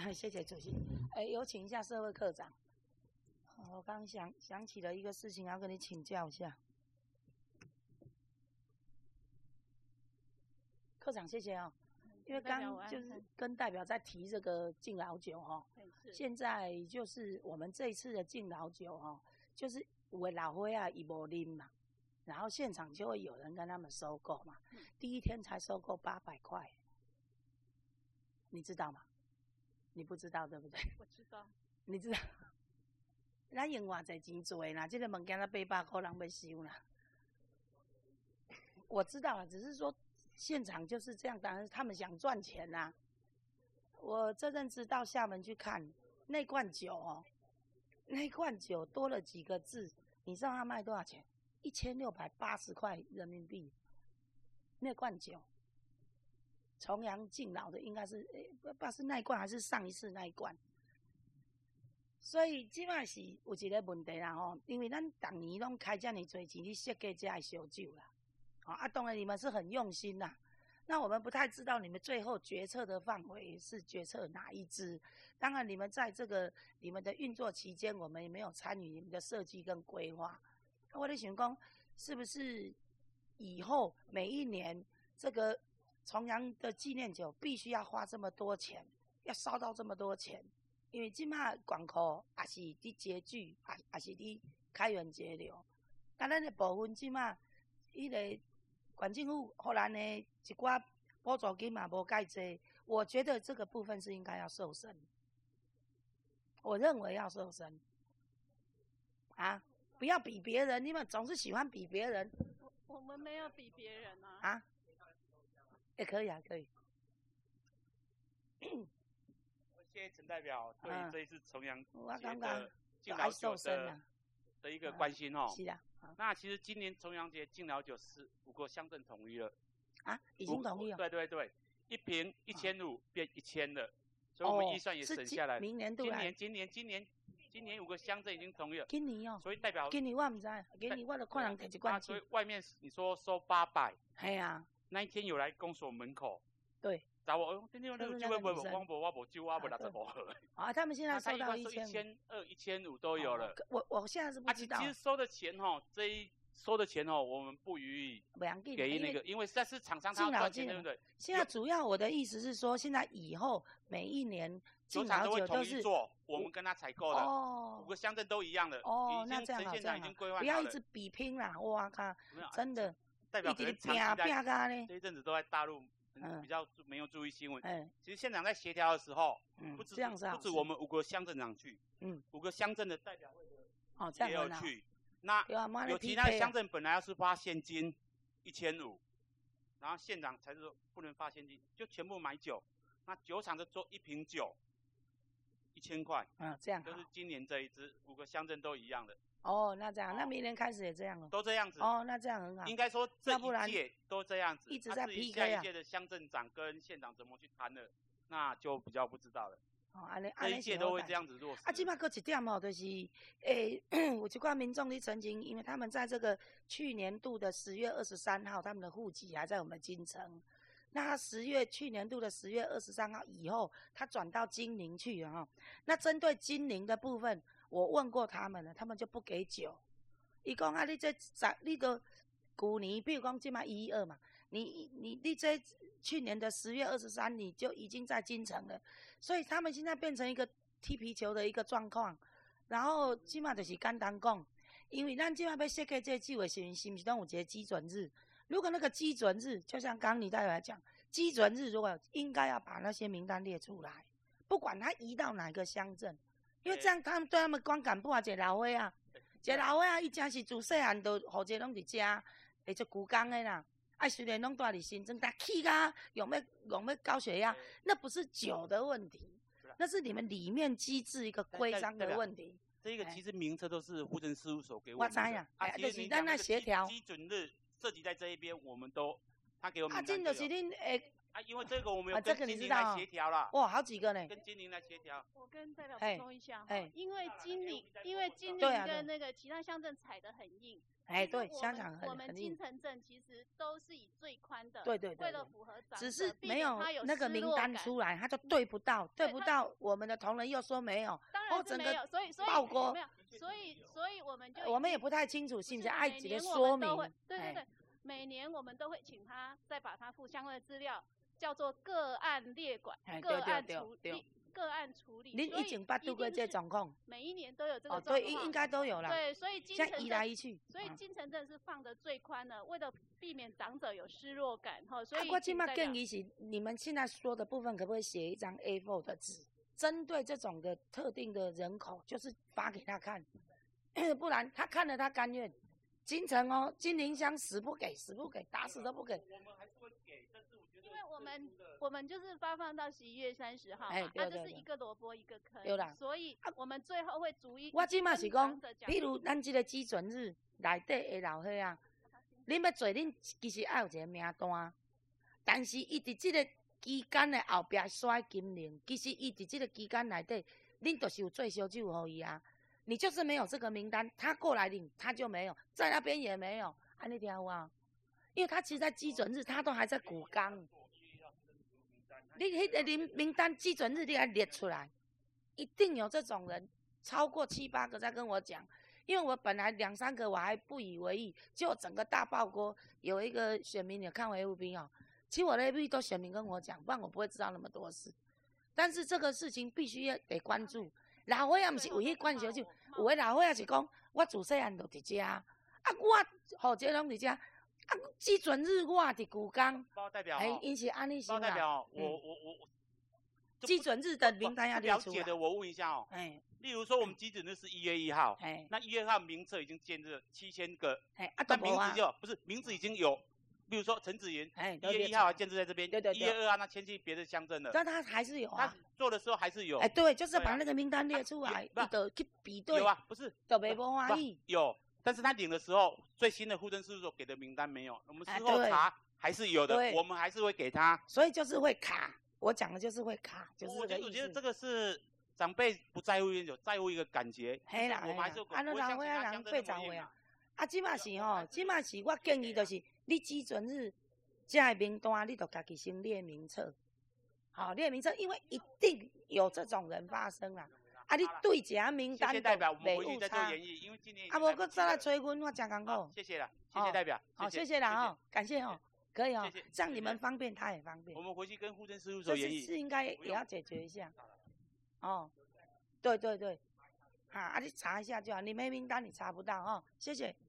谢谢主席。有请一下社会科长。我刚想起了一个事情，要跟你请教一下。科长，谢谢哦。因为刚就是跟代表在提这个敬老酒哈，现在就是我们这一次的敬老酒哈，就是有的老伙仔伊无啉嘛，然后现场就会有人跟他们收购嘛，第一天才收购800块，你知道吗？你不知道对不对？ 我知道。 你知道？咱用偌济钱做啦，这个物件才800块，人要收啦。我知道了，只是说现场就是这样，当然他们想赚钱啦。我这阵子到厦门去看那罐酒哦，那罐酒多了几个字，你知道他卖多少钱？1680块人民币。那罐酒，重阳敬老的应该是不知道是那一罐还是上一次那一罐。所以即摆是有一个问题啦吼，因为咱逐年拢开这么多钱去设计这的烧酒啦，当然你们是很用心啦。那我们不太知道你们最后决策的范围是决策哪一支。当然你们在这个你们的运作期间，我们也没有参与你们的设计跟规划。我在想讲，是不是以后每一年这个重阳的纪念酒必须要花这么多钱，要烧到这么多钱？因为即摆广告也是伫节聚，也是伫开源节流。啊，咱的部分即摆迄个县政府互咱的一寡补助金嘛无介济，我觉得这个部分是应该要瘦身。我认为要瘦身。啊，不要比别人，你们总是喜欢比别人。 我们没有比别人啊。 啊？也可以啊，可以。 谢谢陈代表对这一次重阳节的敬老酒的一个关心哦。 是啊。 那其实今年重阳节敬老酒是5个乡镇统一了。 啊，已经统一了。 对对对，一瓶1500变1000了，所以我们预算也省下来。 明年度来。今年 5个乡镇已经统一了。 今年哦。 所以代表。 今年我唔知，今年我就看人摕一罐。 所以外面你说收800。 系啊。 那一天有来公所门口。 对。 找我，今天有酒会不？我无酒，我无65盒。 啊，他们现在收到 1200、1500都有了。 我现在是不知道。 其实收的钱我们不予以给那个，因为这是厂商他要赚钱，对不对？ 现在主要我的意思是说，现在以后每一年敬老酒都是我们跟他采购的，5个乡镇都一样的。 哦，那这样好，不要一直比拼啦！哇靠，真的， 一直拼噶呢。 这一阵子都在大陆。比较没有注意新闻。其实县长在协调的时候，不止我们5个乡镇长去，5个乡镇的代表会也有去。那有其他乡镇本来要是发现金1500，然后县长才是说不能发现金，就全部买酒。那酒厂就做1瓶酒1000块。 这样就是今年这一支5个乡镇都一样的。 哦，那这样，那明年开始也这样了。 都这样子。 哦，那这样很好。 应该说这一届都这样子， 一直在 PK 下一届的乡镇长跟县长怎么去谈的，那就比较不知道了。这一届都会这样子落实。 这摆搁一点哦，就是有一寡民众的澄清，因为他们在这个去年度的10月23号，他们的户籍还在我们金城。那他去年度的10月23号以后，他转到金陵去了哈。那针对金陵的部分，我问过他们了，他们就不给酒。伊讲啊，你都去年，比如讲今嘛112嘛，你这去年的10月23你就已经在金城了，所以他们现在变成一个踢皮球的一个状况。然后今嘛就是简单讲，因为咱今嘛要设计这酒的时候，是不是都有一个基准日？如果那个基准日，就像刚刚你代表来讲，基准日如果应该要把那些名单列出来，不管他移到哪个乡镇，因为这样他们对他们观感不好。一个老伙啊，伊真是自细汉都好侪拢伫遮，会做苦工的啦。虽然拢住伫新庄，但气啊，用要高血压，那不是酒的问题，那是你们里面机制一个规章的问题。 这个其实名册都是户政事务所给我们的。 我知呀，就是咱那协调。 基准日涉及在这一边，他给我们。 这就是恁因为这个我们有跟金陵来协调了。 哇，好几个呢。 跟金陵来协调。 我跟代表补充一下哈，因为金陵跟那个其他乡镇踩得很硬。 对，香港很硬。 我们金城镇其实都是以最宽的。 对。 为了符合长者， 只是没有那个名单出来，他就对不到，我们的同仁又说没有。 当然是没有，所以爆锅。 所以我们也不太清楚，是不是爱几个说明？ 对，每年我们都会请他再把他附相关的资料，叫做个案列管、个案处理。 您以前捌度过这状况？ 每一年都有这个状况。 对，应该都有啦。 对，所以现在移来移去。 所以金城镇是放得最宽的，为了避免长者有失落感哈。所以我今麦建议是，你们现在说的部分可不可以写一张 A4 的纸，针对这种的特定的人口，就是发给他看，不然他看了他甘愿。金城哦，金陵乡死不给，打死都不给。 我们还是会给，但是我觉得， 因为我们就是发放到11月30号嘛，就是一个萝卜一个坑， 对啦。 所以我们最后会逐一。 我今嘛是讲，譬如咱这个基准日内底的老岁啊，恁要做，恁其实要有一个名单，但是伊伫这个期间的后壁刷金陵，其实伊伫这个期间内底，恁就是有做烧酒给伊啊。你就是没有这个名单，他过来领他就没有，在那边也没有，你听有啊？因为他其实在基准日他都还在古冈，你迄个名单基准日你还列出来，一定有这种人，超过7、8个在跟我讲，因为我本来2、3个我还不以为意，就整个大爆锅，有一个选民有看我 FB 哦，其实我的 FB 都选民跟我讲，不然我不会知道那么多事，但是这个事情必须要得关注。老伙仔毋是为迄灌烧酒，有的老伙仔是讲，我自细汉就伫遮，我户籍拢伫遮，基准日我伫古冈。 包代表， 因是安尼想啦。包代表，我基准日的名单要列出来。 了解的，我问一下哦。例如说，我们基准日是1月1号，那1月1号名册已经建制了7000个，那名字就不是名字已经有。比如说陈子云，1月1号还建制在这边，1月2号那迁去别的乡镇了， 但他还是有啊。 他做的时候还是有。 对，就是把那个名单列出来，你得去比对。 有啊，不是。 都没不欢喜。 有，但是他领的时候，最新的户政事务所给的名单没有，我们事后查还是有的，我们还是会给他。 所以就是会卡，我讲的就是会卡，就是这个意思。 我觉得这个是长辈不在乎烟酒，在乎一个感觉。 嘿啦， 我们还是老伙仔人非常会啊。即马是吼，即马是我建议就是，你基准日。这个名单你就自己先列名册，好列名册，因为一定有这种人发生啊！你对一下名单都没误差。无搁再来催阮，我真艰苦。 谢谢了，谢谢代表。 好，谢谢啦哦，感谢哦，可以哦，这样你们方便，他也方便。 我们回去跟户政事务所研议。 是应该也要解决一下。哦，对，你查一下就好，你没名单你查不到哦，谢谢。